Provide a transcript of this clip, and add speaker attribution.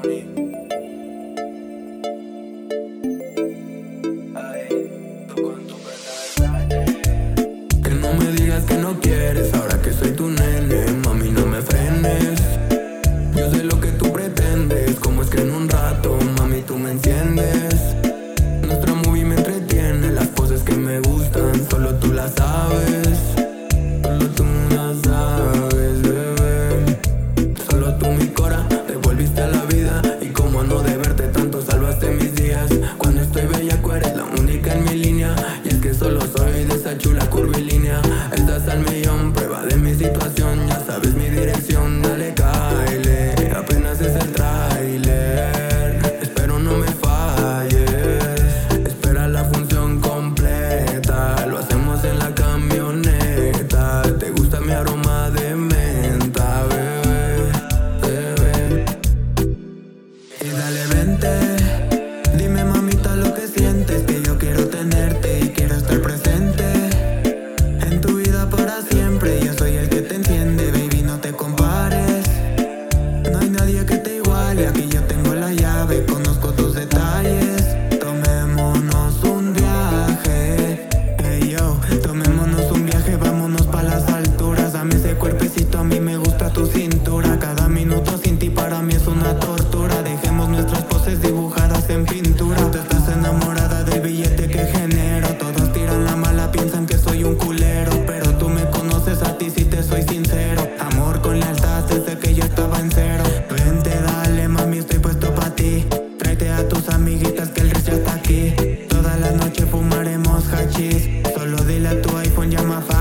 Speaker 1: mí. Ay, tú con tu detalle.
Speaker 2: Que no me digas que no quieres ahora que soy tu nene. Mami, no me frenes. Yo sé lo que tú pretendes. Como es que en un rato, mami, tú me enciendes. Nuestra movie me entretiene. Las poses que me gustan, solo tú las sabes. Solo tú las sabes, bebé. Solo tú mi cora, te volviste a la vida. Y como no de verte tanto, salvaste mis días. Cuando estoy bellaco eres la única en mi línea. Y es que solo soy de esa chula curvilínea. Estás al millón, prueba de mi situación. Ya sabes mi dirección, dale cáele. Apenas es el tráiler. Espero no me falles. Espera la función completa. Lo hacemos en la camioneta. Te gusta mi aroma de menta, bebé, bebé. Y dale vente. Dime mamita lo que sientes. Que yo quiero tenerte y quiero estar presente en tu vida para siempre. Yo soy el que te enciende, baby, no te compares. No hay nadie que te iguale. Aquí yo tengo la llave, conozco tus detalles. Tomémonos un viaje. Hey yo, tomémonos un viaje, vámonos pa' las alturas. Dame ese cuerpecito, a mí me gusta tu cintura. Cada minuto sin ti para mí es una tortura. Dejemos nuestras poses dibujadas en pintura. Tú estás enamorada del billete que genero. Todos tiran la mala, piensan que soy un culero. Pero tú me conoces a ti si te soy sincero. Amor con lealtad desde que yo estaba en cero. Vente, dale, mami, estoy puesto pa' ti. Tráete a tus amiguitas que el resto ya está aquí. Toda la noche fumaremos hachís. Solo dile a tu iPhone, llama